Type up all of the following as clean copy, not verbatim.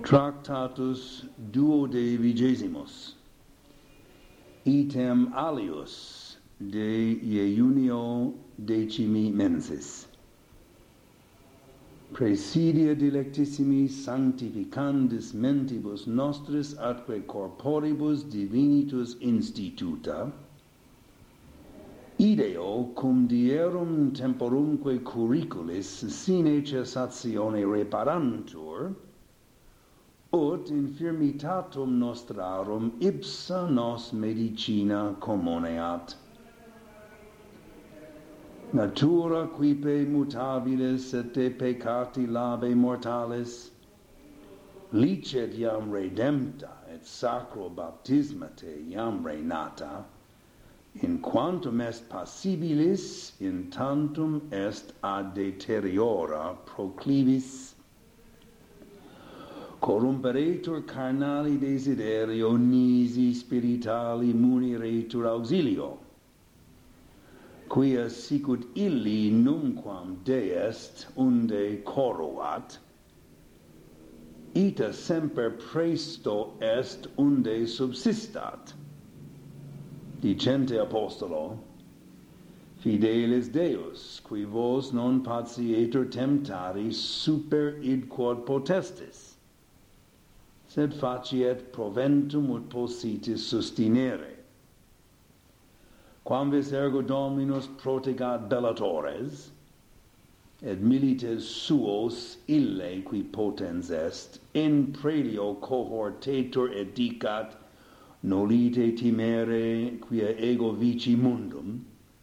Tractatus duodecimos, item alius de iunio decimi mensis. Praesidia delectissimi sanctificandis mentibus nostris atque corporibus divinitus instituta, ideo cum dierum temporumque curriculis sine cessatione reparantur, ut infirmitatum nostrarum ipsa nos medicina commoneat. Natura quipe mutabilis et de peccati labe mortalis, licet iam redempta et sacro baptismate iam renata, in quantum est passibilis, in tantum est ad deteriora proclivis, corrumperetur carnali desiderio, nisi spirituali muniretur auxilio, quia sicut illi numquam deest unde corruat, ita semper presto est unde subsistat. Dicente apostolo, fidelis Deus, qui vos non patietur temptari super id quod potestis, sed faciet proventum ut possitis sustinere. Quamvis ergo Dominus protegat bellatores, et milites suos ille qui potens est, in prelio cohortetur et dicat, nolite timere quia ego vici mundum,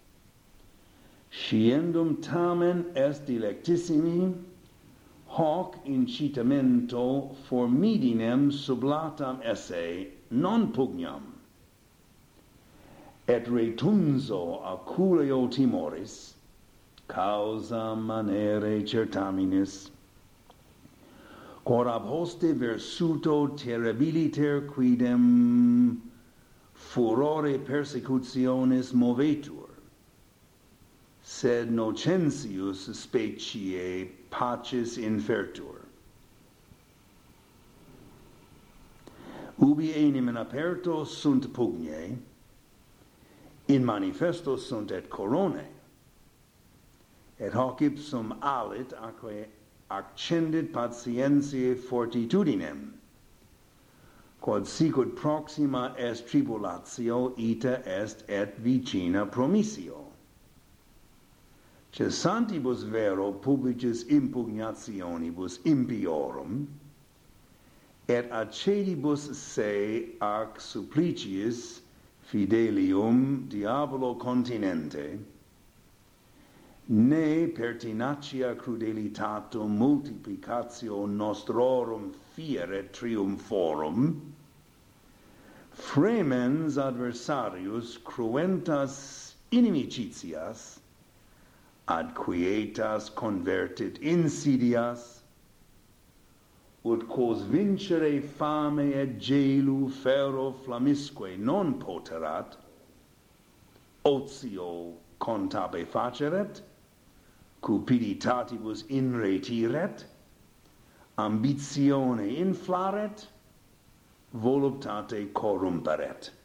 sciendum tamen est delectissimi, hoc incitamento formidinem sublatam esse non pugnam, et retunso aculeo timoris, causa manere certaminis, quod ab hoste versuto terribiliter quidem furore persecutionis movetur, sed nocentius specie pacis infertur. Ubi enim in aperto sunt pugnae, in manifesto sunt et coronae, et hoc ipsum alit aquae accendit patientiae fortitudinem, quod sicut proxima est tribulatio, ita est et vicina promissio. Cessantibus vero publicis impugnationibus impiorum, et accedibus se ac suppliciis fidelium diabolo continente, ne pertinacia crudelitatum multiplicatio nostrorum fieret triumphorum, fremens adversarius cruentas inimicitias, ad quietas convertit insidias, ut quos vincere fame et gelu ferro flamisque non poterat, otio contabe faceret, cupiditatibus inretiret, ambitione inflaret, voluptate corrumperet.